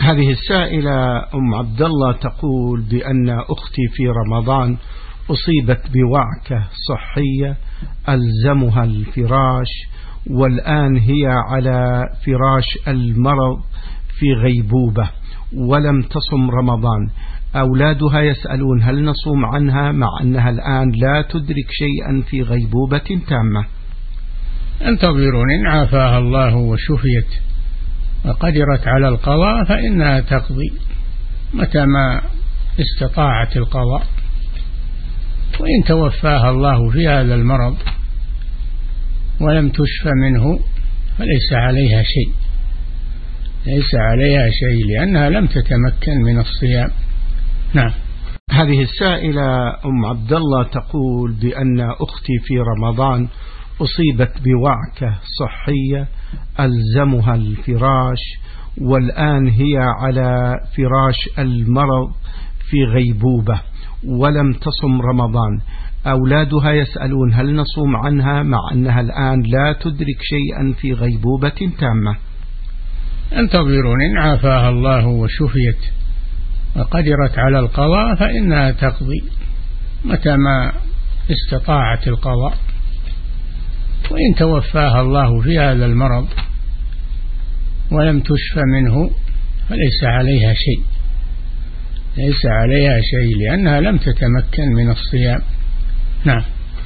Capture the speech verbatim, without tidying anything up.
هذه السائلة أم عبد الله تقول بأن أختي في رمضان أصيبت بوعكة صحية ألزمها الفراش، والآن هي على فراش المرض في غيبوبة ولم تصم رمضان. أولادها يسألون هل نصوم عنها مع أنها الآن لا تدرك شيئا في غيبوبة تامة؟ انتظرون إن عافاها الله وشفيت وقدرت على القضاء فإنها تقضي متى ما استطاعت القضاء، وإن توفاها الله في هذا المرض ولم تشفى منه فليس عليها شيء، ليس عليها شيء لأنها لم تتمكن من الصيام. نعم. هذه السائلة أم عبد الله تقول بأن أختي في رمضان أصيبت بوعكة صحية ألزمها الفراش، والآن هي على فراش المرض في غيبوبة ولم تصم رمضان. أولادها يسألون هل نصوم عنها مع أنها الآن لا تدرك شيئا في غيبوبة تامة؟ انتظرون إن عافاها الله وشفيت وقدرت على القضاء فإنها تقضي متى ما استطاعت القضاء، وإن توفاها الله في هذا المرض ولم تشفى منه فليس عليها شيء، ليس عليها شيء لأنها لم تتمكن من الصيام. نعم.